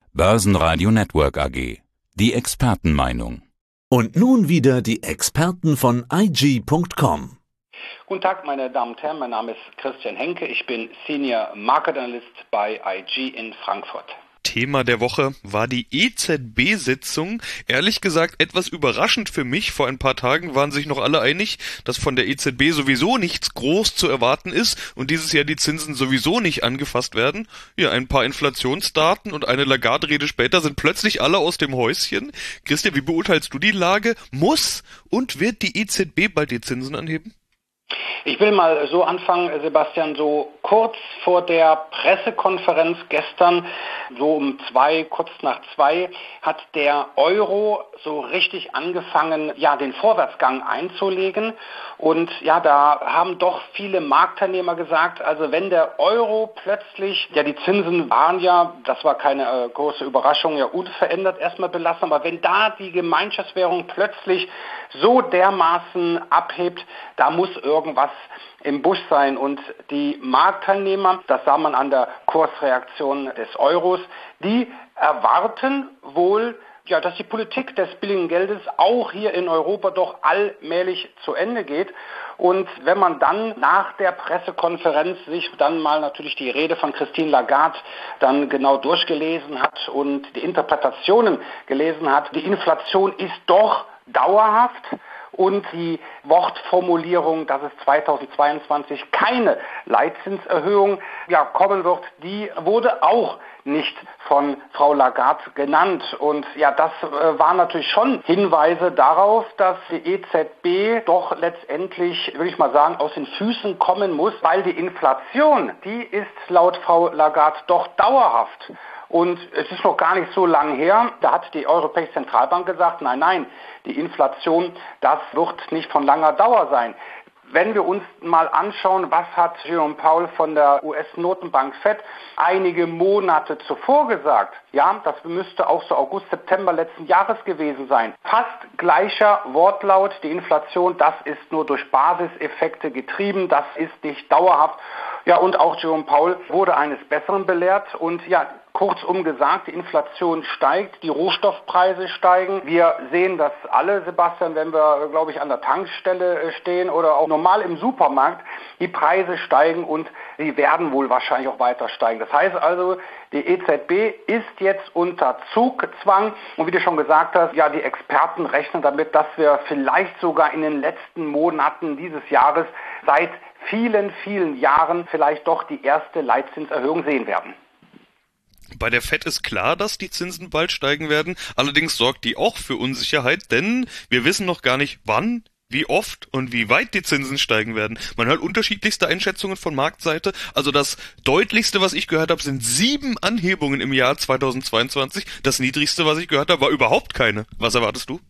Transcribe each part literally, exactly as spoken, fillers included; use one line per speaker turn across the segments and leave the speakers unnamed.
Börsenradio Network A G. Die Expertenmeinung.
Und nun wieder die Experten von I G Punkt com.
Guten Tag, meine Damen und Herren, mein Name ist Christian Henke, ich bin Senior Market Analyst bei I G in Frankfurt.
Thema der Woche war die E Z B-Sitzung. Ehrlich gesagt etwas überraschend für mich. Vor ein paar Tagen waren sich noch alle einig, dass von der E Z B sowieso nichts groß zu erwarten ist und dieses Jahr die Zinsen sowieso nicht angefasst werden. Ja, ein paar Inflationsdaten und eine Lagarde-Rede später sind plötzlich alle aus dem Häuschen. Christian, wie beurteilst du die Lage? Muss und wird die E Z B bald die Zinsen anheben?
Ich will mal so anfangen, Sebastian, so kurz vor der Pressekonferenz gestern, so um zwei, kurz nach zwei, hat der Euro so richtig angefangen, ja, den Vorwärtsgang einzulegen. Und ja, da haben doch viele Marktteilnehmer gesagt, also wenn der Euro plötzlich, ja, die Zinsen waren ja, das war keine äh, große Überraschung, ja, unverändert erstmal belassen, aber wenn da die Gemeinschaftswährung plötzlich so dermaßen abhebt, da muss irgendwas im Busch sein. Und die Marktteilnehmer, das sah man an der Kursreaktion des Euros, die erwarten wohl, ja, dass die Politik des billigen Geldes auch hier in Europa doch allmählich zu Ende geht. Und wenn man dann nach der Pressekonferenz sich dann mal natürlich die Rede von Christine Lagarde dann genau durchgelesen hat und die Interpretationen gelesen hat, die Inflation ist doch dauerhaft. Und die Wortformulierung, dass es zweitausendzweiundzwanzig keine Leitzinserhöhung ja, kommen wird, die wurde auch nicht von Frau Lagarde genannt. Und ja, das äh, waren natürlich schon Hinweise darauf, dass die E Z B doch letztendlich, würde ich mal sagen, aus den Füßen kommen muss, weil die Inflation, die ist laut Frau Lagarde doch dauerhaft. Und es ist noch gar nicht so lang her, da hat die Europäische Zentralbank gesagt, nein, nein, die Inflation, das wird nicht von langer Dauer sein. Wenn wir uns mal anschauen, was hat Jerome Powell von der U S-Notenbank Fed einige Monate zuvor gesagt, ja, das müsste auch so August, September letzten Jahres gewesen sein. Fast gleicher Wortlaut, die Inflation, das ist nur durch Basiseffekte getrieben, das ist nicht dauerhaft. Ja, und auch Jerome Powell wurde eines Besseren belehrt und ja, kurzum gesagt, die Inflation steigt, die Rohstoffpreise steigen. Wir sehen das alle, Sebastian, wenn wir, glaube ich, an der Tankstelle stehen oder auch normal im Supermarkt. Die Preise steigen und sie werden wohl wahrscheinlich auch weiter steigen. Das heißt also, die E Z B ist jetzt unter Zugzwang. Und wie du schon gesagt hast, ja, die Experten rechnen damit, dass wir vielleicht sogar in den letzten Monaten dieses Jahres seit vielen, vielen Jahren vielleicht doch die erste Leitzinserhöhung sehen werden.
Bei der Fed ist klar, dass die Zinsen bald steigen werden. Allerdings sorgt die auch für Unsicherheit, denn wir wissen noch gar nicht, wann, wie oft und wie weit die Zinsen steigen werden. Man hört unterschiedlichste Einschätzungen von Marktseite. Also das deutlichste, was ich gehört habe, sind sieben Anhebungen im Jahr zweitausendzweiundzwanzig. Das niedrigste, was ich gehört habe, war überhaupt keine. Was erwartest du?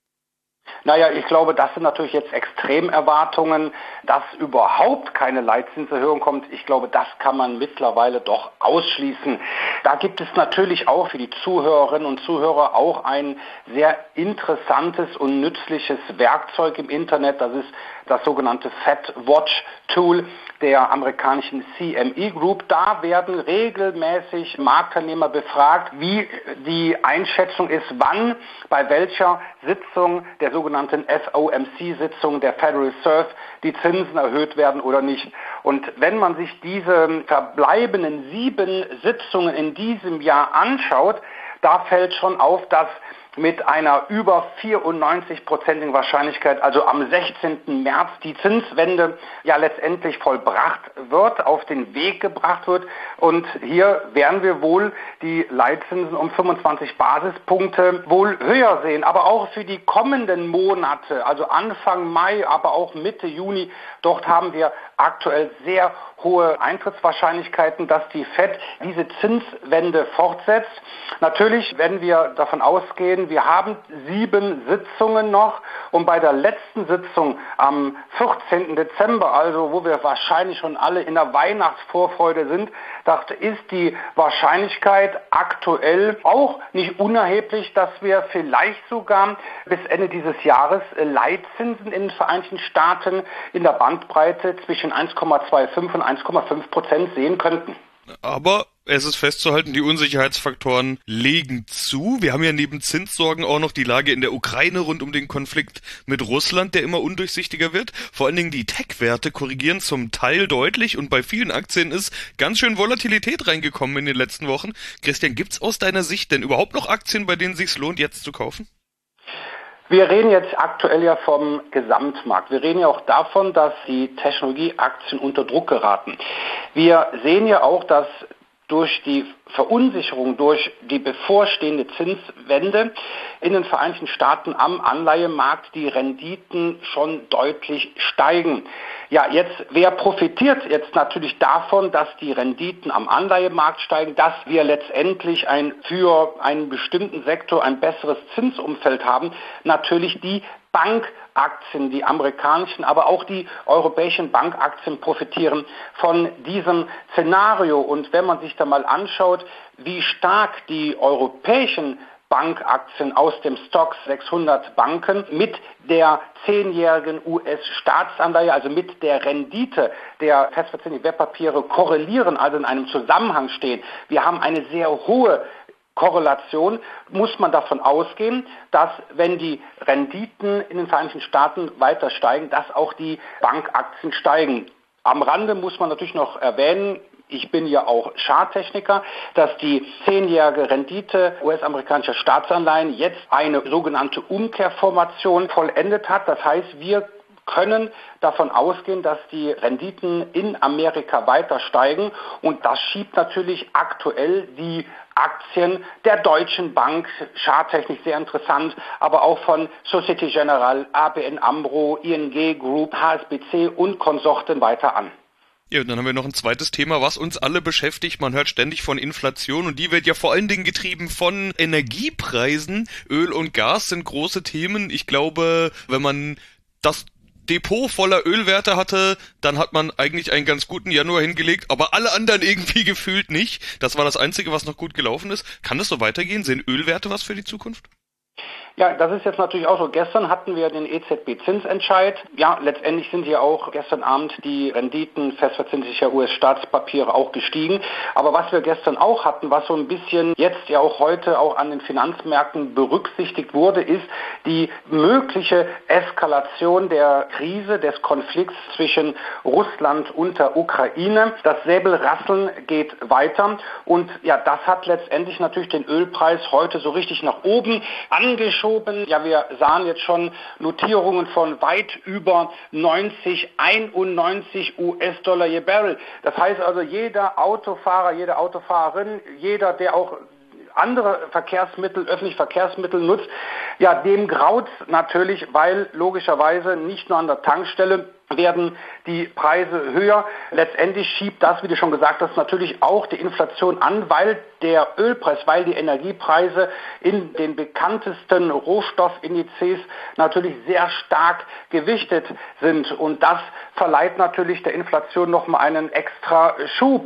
Naja, ich glaube, das sind natürlich jetzt Extremerwartungen, dass überhaupt keine Leitzinserhöhung kommt. Ich glaube, das kann man mittlerweile doch ausschließen. Da gibt es natürlich auch für die Zuhörerinnen und Zuhörer auch ein sehr interessantes und nützliches Werkzeug im Internet. Das ist das sogenannte Fed Watch Tool der amerikanischen C M E Group. Da werden regelmäßig Marktteilnehmer befragt, wie die Einschätzung ist, wann, bei welcher Sitzung der sogenannten F O M C-Sitzung der Federal Reserve die Zinsen erhöht werden oder nicht. Und wenn man sich diese verbleibenden sieben Sitzungen in diesem Jahr anschaut, da fällt schon auf, dass mit einer über vierundneunzig-prozentigen Wahrscheinlichkeit, also am sechzehnten März, die Zinswende ja letztendlich vollbracht wird, auf den Weg gebracht wird. Und hier werden wir wohl die Leitzinsen um fünfundzwanzig Basispunkte wohl höher sehen. Aber auch für die kommenden Monate, also Anfang Mai, aber auch Mitte Juni, dort haben wir aktuell sehr hohe Eintrittswahrscheinlichkeiten, dass die Fed diese Zinswende fortsetzt. Natürlich, wenn wir davon ausgehen, wir haben sieben Sitzungen noch und bei der letzten Sitzung am vierzehnten Dezember, also wo wir wahrscheinlich schon alle in der Weihnachtsvorfreude sind, dachte, ist die Wahrscheinlichkeit aktuell auch nicht unerheblich, dass wir vielleicht sogar bis Ende dieses Jahres Leitzinsen in den Vereinigten Staaten in der Bandbreite zwischen eins Komma fünfundzwanzig und eins Komma fünf Prozent sehen könnten.
Aber Es ist festzuhalten, die Unsicherheitsfaktoren legen zu. Wir haben ja neben Zinssorgen auch noch die Lage in der Ukraine rund um den Konflikt mit Russland, der immer undurchsichtiger wird. Vor allen Dingen die Tech-Werte korrigieren zum Teil deutlich und bei vielen Aktien ist ganz schön Volatilität reingekommen in den letzten Wochen. Christian, gibt's aus deiner Sicht denn überhaupt noch Aktien, bei denen es sich lohnt, jetzt zu kaufen?
Wir reden jetzt aktuell ja vom Gesamtmarkt. Wir reden ja auch davon, dass die Technologieaktien unter Druck geraten. Wir sehen ja auch, dass durch die Verunsicherung, durch die bevorstehende Zinswende in den Vereinigten Staaten am Anleihemarkt die Renditen schon deutlich steigen. Ja, jetzt, wer profitiert jetzt natürlich davon, dass die Renditen am Anleihemarkt steigen, dass wir letztendlich ein, für einen bestimmten Sektor ein besseres Zinsumfeld haben? Natürlich die Bankaktien, die amerikanischen, aber auch die europäischen Bankaktien profitieren von diesem Szenario. Und wenn man sich da mal anschaut, wie stark die europäischen Bankaktien aus dem Stoxx sechshundert Banken mit der zehnjährigen U S-Staatsanleihe, also mit der Rendite der festverzinslichen Wertpapiere korrelieren, also in einem Zusammenhang stehen. Wir haben eine sehr hohe Korrelation, muss man davon ausgehen, dass wenn die Renditen in den Vereinigten Staaten weiter steigen, dass auch die Bankaktien steigen. Am Rande muss man natürlich noch erwähnen, ich bin ja auch Charttechniker, dass die zehnjährige Rendite U S-amerikanischer Staatsanleihen jetzt eine sogenannte Umkehrformation vollendet hat. Das heißt, wir können davon ausgehen, dass die Renditen in Amerika weiter steigen und das schiebt natürlich aktuell die Aktien der Deutschen Bank, charttechnisch sehr interessant, aber auch von Société Générale, A B N AMRO, I N G Group, H S B C und Konsorten weiter an.
Ja, und dann haben wir noch ein zweites Thema, was uns alle beschäftigt. Man hört ständig von Inflation und die wird ja vor allen Dingen getrieben von Energiepreisen. Öl und Gas sind große Themen. Ich glaube, wenn man das Depot voller Ölwerte hatte, dann hat man eigentlich einen ganz guten Januar hingelegt, aber alle anderen irgendwie gefühlt nicht. Das war das Einzige, was noch gut gelaufen ist. Kann das so weitergehen? Sind Ölwerte was für die Zukunft?
Ja, das ist jetzt natürlich auch so. Gestern hatten wir den E Z B-Zinsentscheid. Ja, letztendlich sind hier auch gestern Abend die Renditen festverzinslicher U S-Staatspapiere auch gestiegen. Aber was wir gestern auch hatten, was so ein bisschen jetzt ja auch heute auch an den Finanzmärkten berücksichtigt wurde, ist die mögliche Eskalation der Krise, des Konflikts zwischen Russland und der Ukraine. Das Säbelrasseln geht weiter. Und ja, das hat letztendlich natürlich den Ölpreis heute so richtig nach oben angeschoben. Ja, wir sahen jetzt schon Notierungen von weit über neunzig, einundneunzig U S-Dollar je Barrel. Das heißt also, jeder Autofahrer, jede Autofahrerin, jeder, der auch andere Verkehrsmittel, öffentliche Verkehrsmittel nutzt, ja, dem graut natürlich, weil logischerweise nicht nur an der Tankstelle werden die Preise höher. Letztendlich schiebt das, wie du schon gesagt hast, natürlich auch die Inflation an, weil der Ölpreis, weil die Energiepreise in den bekanntesten Rohstoffindizes natürlich sehr stark gewichtet sind. Und das verleiht natürlich der Inflation nochmal einen extra Schub.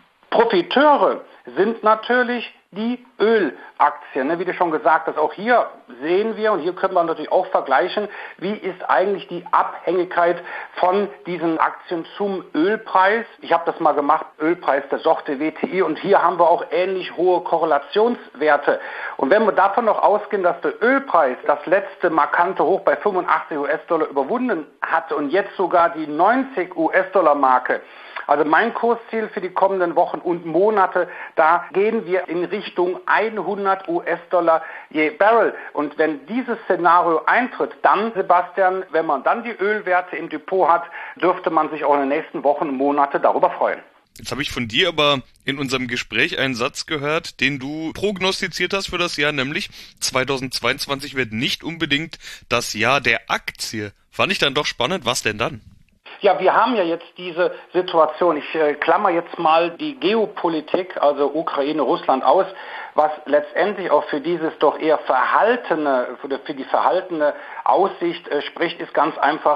Profiteure sind natürlich die Ölaktien, wie du schon gesagt hast. Auch hier sehen wir, und hier können wir natürlich auch vergleichen, wie ist eigentlich die Abhängigkeit von diesen Aktien zum Ölpreis. Ich habe das mal gemacht, Ölpreis der Sorte W T I, und hier haben wir auch ähnlich hohe Korrelationswerte. Und wenn wir davon noch ausgehen, dass der Ölpreis das letzte markante Hoch bei fünfundachtzig U S-Dollar überwunden hat und jetzt sogar die neunzig U S-Dollar-Marke, also mein Kursziel für die kommenden Wochen und Monate, da gehen wir in Richtung hundert U S-Dollar je Barrel. Und wenn dieses Szenario eintritt, dann, Sebastian, wenn man dann die Ölwerte im Depot hat, dürfte man sich auch in den nächsten Wochen und Monaten darüber freuen.
Jetzt habe ich von dir aber in unserem Gespräch einen Satz gehört, den du prognostiziert hast für das Jahr, nämlich zweitausendzweiundzwanzig wird nicht unbedingt das Jahr der Aktie. Fand ich dann doch spannend. Was denn dann?
Ja, wir haben ja jetzt diese Situation, ich äh, klammer jetzt mal die Geopolitik, also Ukraine, Russland aus, was letztendlich auch für dieses doch eher verhaltene, für die verhaltene Aussicht äh, spricht, ist ganz einfach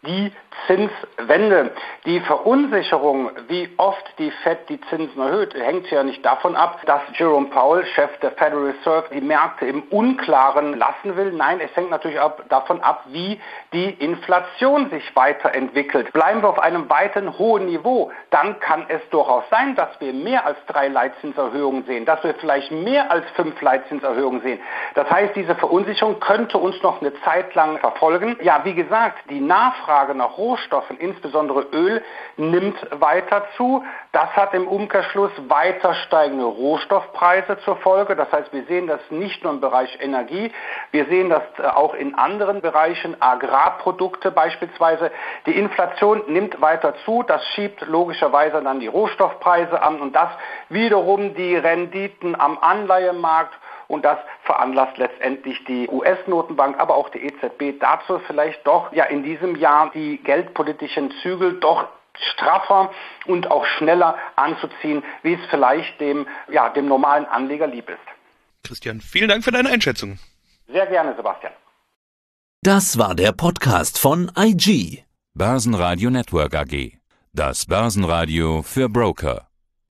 die Zinswende. Die Verunsicherung, wie oft die Fed die Zinsen erhöht, hängt ja nicht davon ab, dass Jerome Powell, Chef der Federal Reserve, die Märkte im Unklaren lassen will. Nein, es hängt natürlich ab, davon ab, wie die Inflation sich weiterentwickelt. Bleiben wir auf einem weiten hohen Niveau, dann kann es durchaus sein, dass wir mehr als drei Leitzinserhöhungen sehen, dass wir vielleicht mehr als fünf Leitzinserhöhungen sehen. Das heißt, diese Verunsicherung könnte uns noch eine Zeit lang verfolgen. Ja, wie gesagt, die Nachfrage nach Rohstoffen, insbesondere Öl, nimmt weiter zu. Das hat im Umkehrschluss weiter steigende Rohstoffpreise zur Folge. Das heißt, wir sehen das nicht nur im Bereich Energie, wir sehen das auch in anderen Bereichen, Agrarprodukte beispielsweise. Die Inflation nimmt weiter zu, das schiebt logischerweise dann die Rohstoffpreise an und das wiederum die Renditen am Anleihemarkt. Und das veranlasst letztendlich die U S-Notenbank, aber auch die E Z B dazu, vielleicht doch ja in diesem Jahr die geldpolitischen Zügel doch straffer und auch schneller anzuziehen, wie es vielleicht dem, ja, dem normalen Anleger lieb ist.
Christian, vielen Dank für deine Einschätzung.
Sehr gerne, Sebastian.
Das war der Podcast von I G.
Börsenradio Network A G. Das Börsenradio für Broker.